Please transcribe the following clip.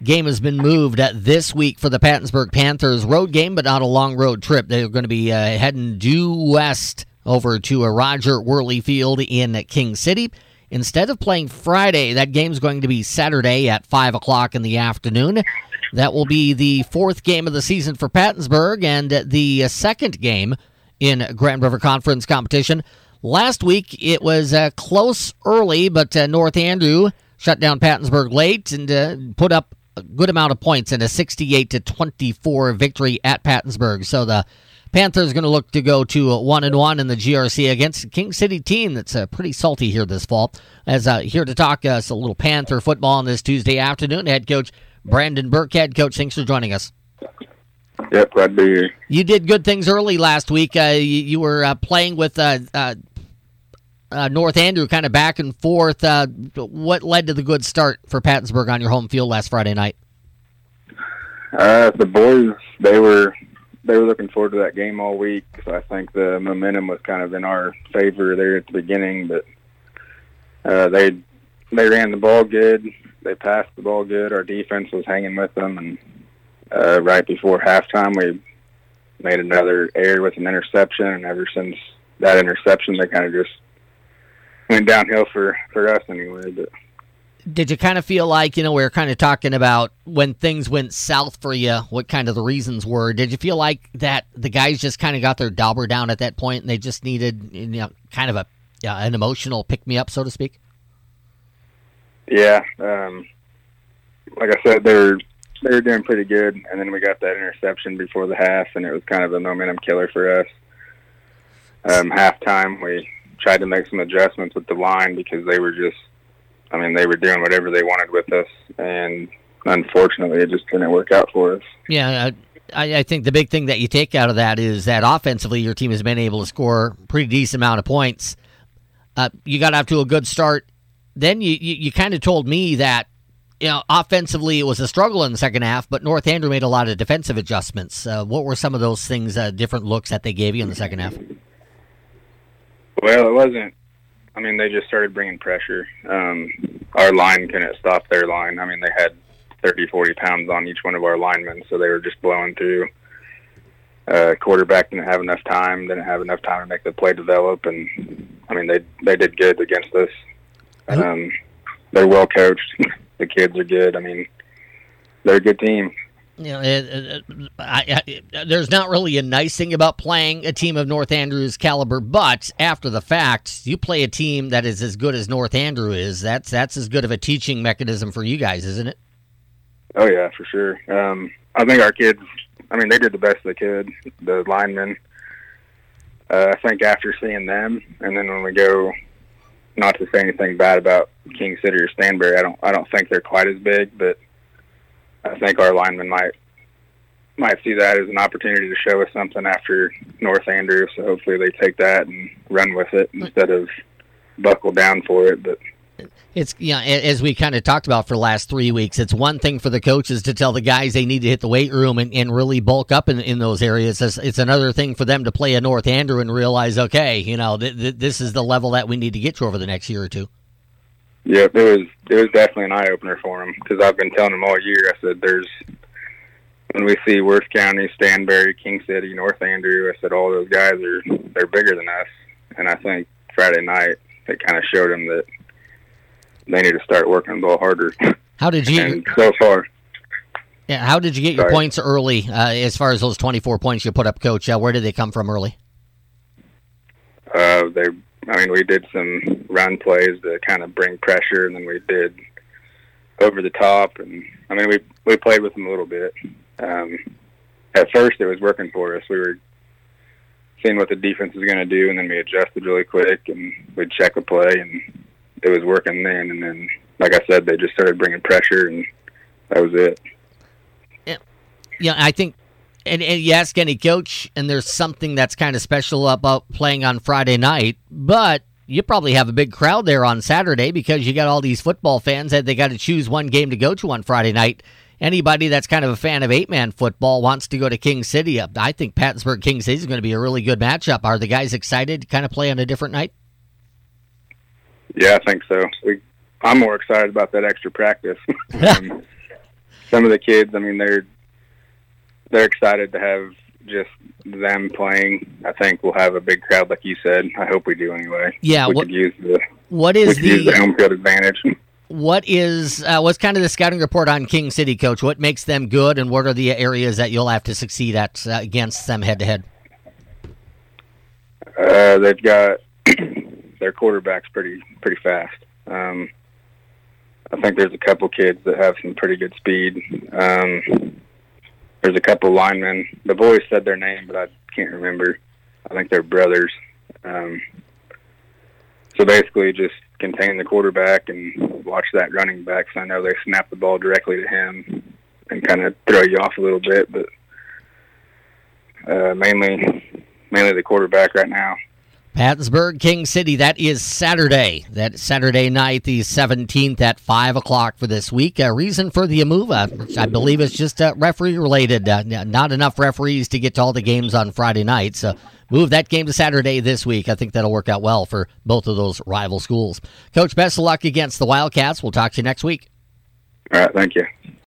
game has been moved this week for the Pattonsburg Panthers. Road game, but not a long road trip. They're going to be heading due west over to Roger Worley Field in King City. Instead of playing Friday, that game's going to be Saturday at 5 o'clock in the afternoon. That will be the fourth game of the season for Pattonsburg and the second game in Grand River Conference competition. Last week, it was close early, but North Andrew shut down Pattonsburg late and put up a good amount of points in a 68-24 victory at Pattonsburg. So the Panthers are going to look to go to 1-1 in the GRC against a King City team that's pretty salty here this fall. As here to talk us a little Panther football on this Tuesday afternoon, head coach Brandon Burke. Head coach, thanks for joining us. Yep, glad to be here. You did good things early last week. You were playing with North Andrew kind of back and forth. What led to the good start for Pattonsburg on your home field last Friday night? The boys, they were looking forward to that game all week, so I think the momentum was kind of in our favor there at the beginning, but they ran the ball good. They passed the ball good. Our defense was hanging with them, and right before halftime, we made another error with an interception, and ever since that interception, they kind of just went downhill for us anyway. But did you kind of feel like, we were kind of talking about when things went south for you, what kind of the reasons were? Did you feel like that the guys just kind of got their dauber down at that point and they just needed, kind of an emotional pick-me-up, so to speak? Yeah. Like I said, they were doing pretty good, and then we got that interception before the half, and it was kind of a momentum killer for us. Halftime, we tried to make some adjustments with the line because they were they were doing whatever they wanted with us, and unfortunately it just didn't work out for us. Yeah, I think the big thing that you take out of that is that offensively your team has been able to score a pretty decent amount of points. You got off to a good start. Then you kind of told me that, offensively it was a struggle in the second half, but North Andrew made a lot of defensive adjustments. What were some of those things, different looks that they gave you in the second half? Well, it wasn't. They just started bringing pressure. Our line couldn't stop their line. They had 30, 40 pounds on each one of our linemen, so they were just blowing through. Quarterback didn't have enough time to make the play develop, and, they did good against us. They're well coached. The kids are good. They're a good team. There's not really a nice thing about playing a team of North Andrew's caliber, but after the fact, you play a team that is as good as North Andrew is. That's as good of a teaching mechanism for you guys, isn't it? Oh, yeah, for sure. I think our kids, they did the best they could, the linemen. I think after seeing them, and then when we go, not to say anything bad about King City or Stanberry, I don't think they're quite as big, but I think our linemen might see that as an opportunity to show us something after North Andrew, so hopefully they take that and run with it instead of buckle down for it. But it's, as we kind of talked about for the last 3 weeks, it's one thing for the coaches to tell the guys they need to hit the weight room and really bulk up in those areas. It's another thing for them to play a North Andrew and realize, okay, this is the level that we need to get to over the next year or two. Yeah, it was definitely an eye-opener for them, because I've been telling them all year, I said, when we see Worth County, Stanberry, King City, North Andrew, I said, all those guys they're bigger than us. And I think Friday night, it kind of showed them that they need to start working a little harder. How did you? And so far. Yeah, how did you get your points early, as far as those 24 points you put up, Coach? Where did they come from early? We did some run plays to kind of bring pressure, and then we did over the top, and we played with them a little bit. At first, it was working for us. We were seeing what the defense was going to do, and then we adjusted really quick, and we'd check a play, and it was working then. And then, like I said, they just started bringing pressure, and that was it. Yeah, I think. And you ask any coach, and there's something that's kind of special about playing on Friday night, but you probably have a big crowd there on Saturday because you got all these football fans that they got to choose one game to go to on Friday night. Anybody that's kind of a fan of 8-man football wants to go to King City. I think Pattonsburg King City is going to be a really good matchup. Are the guys excited to kind of play on a different night? Yeah, I think so. I'm more excited about that extra practice. some of the kids, I mean, they're excited to have just them playing. I think we'll have a big crowd, like you said. I hope we do anyway. Yeah, we could use the home field advantage. What's kind of the scouting report on King City, Coach? What makes them good, and what are the areas that you'll have to succeed at against them head to head? They've got their quarterback's pretty fast. I think there's a couple kids that have some pretty good speed. There's a couple linemen. The boys said their name, but I can't remember. I think they're brothers. So basically just contain the quarterback and watch that running back. So I know they snap the ball directly to him and kind of throw you off a little bit, but mainly the quarterback right now. Pattonsburg, King City, that is Saturday. That Saturday night, the 17th at 5 o'clock for this week. A reason for the move, I believe it's just referee-related. Not enough referees to get to all the games on Friday night, so move that game to Saturday this week. I think that'll work out well for both of those rival schools. Coach, best of luck against the Wildcats. We'll talk to you next week. All right, thank you.